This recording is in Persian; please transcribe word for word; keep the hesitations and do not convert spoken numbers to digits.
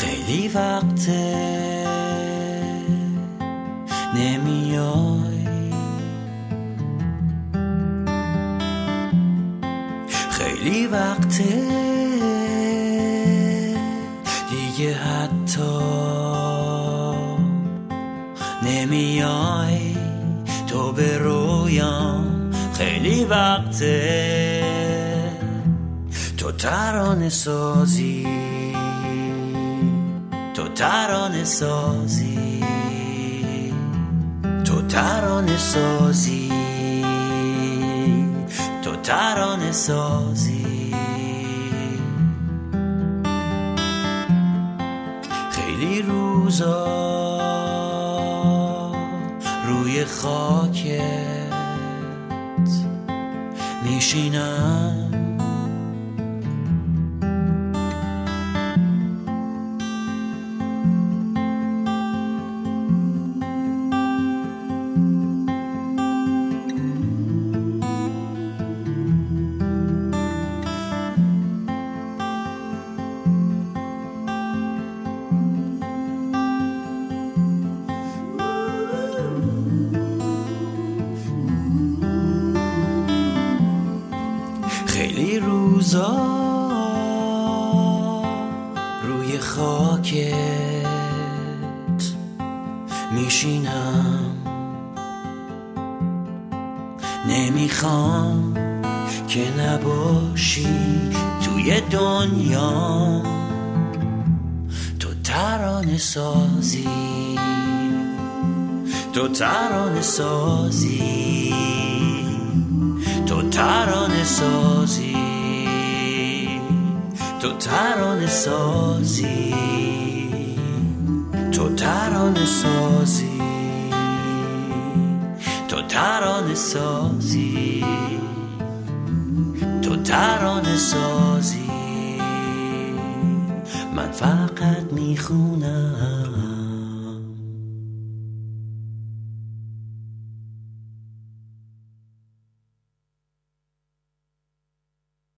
خیلی وقته نمیای، خیلی وقته دیگه حتی نمیای تو به رویام. خیلی وقته تو ترانه سازی، تو ترانه سازی، تو ترانه سازی، تو ترانه سازی. خیلی روزا روی خاکت میشینم، خیلی روزا روی خاکت میشینم، نمیخوام که نباشی توی دنیا. تو ترانه سازی، تو ترانه سازی، تو ترانه سازی، تو ترانه سازی، تو ترانه سازی، تو ترانه سازی، تو ترانه سازی. من فقط میخونم